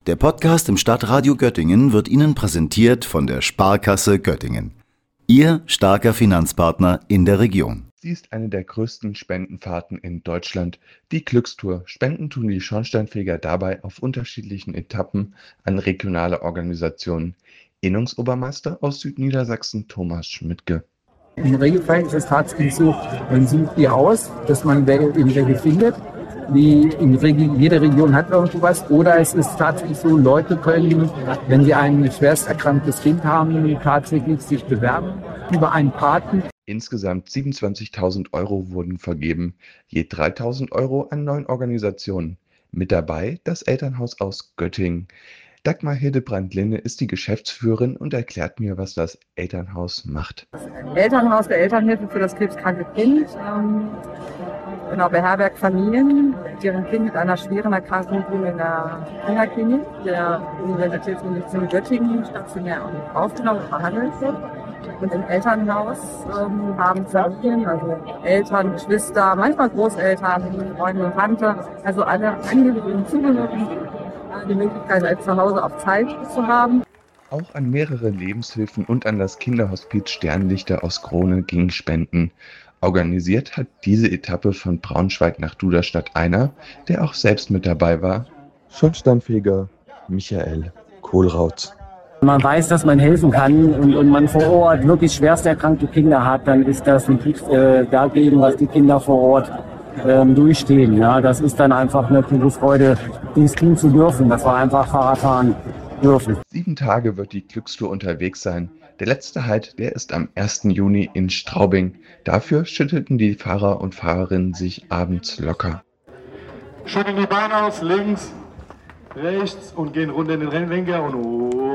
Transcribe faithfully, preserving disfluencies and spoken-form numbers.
Der Podcast im Stadtradio Göttingen wird Ihnen präsentiert von der Sparkasse Göttingen. Ihr starker Finanzpartner in der Region. Sie ist eine der größten Spendenfahrten in Deutschland, die Glückstour. Spenden tun die Schornsteinfeger dabei auf unterschiedlichen Etappen an regionale Organisationen. Innungsobermeister aus Südniedersachsen Thomas Schmidtke. Im Regelfall ist es tatsächlich so, man sucht die aus, dass man in welche findet. Die in Regi- jede Region hat irgendwo was. Oder es ist tatsächlich so, Leute können, wenn sie ein schwerst erkranktes Kind haben, tatsächlich sich bewerben über einen Paten. Insgesamt siebenundzwanzigtausend Euro wurden vergeben, je dreitausend Euro an neun Organisationen. Mit dabei das Elternhaus aus Göttingen. Dagmar Hildebrand-Linde ist die Geschäftsführerin und erklärt mir, was das Elternhaus macht. Das Elternhaus der Elternhilfe für das krebskranke Kind ähm, genau, beherbergt Familien, deren Kind mit einer schweren Erkrankung in der Kinderklinik der Universitätsmedizin Göttingen stationär aufgenommen und behandelt wird. Und im Elternhaus ähm, haben Familien, also Eltern, Geschwister, manchmal Großeltern, Freunde und Tante, also alle Angehörigen und Zugehörigen, die Möglichkeit, als zu Hause auf Zeit zu haben. Auch an mehrere Lebenshilfen und an das Kinderhospiz Sternlichter aus Krone gingen Spenden. Organisiert hat diese Etappe von Braunschweig nach Duderstadt einer, der auch selbst mit dabei war, Schornsteinfeger Michael Kohlrautz. Man weiß, dass man helfen kann und, und man vor Ort wirklich schwerst erkrankte Kinder hat, dann ist das ein Krieg äh, dagegen, was die Kinder vor Ort ähm, durchstehen. Ja, das ist dann einfach eine pure Freude, dies tun zu dürfen, dass wir einfach Fahrrad fahren dürfen. Sieben Tage wird die Glückstour unterwegs sein. Der letzte Halt, der ist am ersten Juni in Straubing. Dafür schüttelten die Fahrer und Fahrerinnen sich abends locker. Schütteln die Beine aus, links, rechts und gehen runter in den Rennlenker und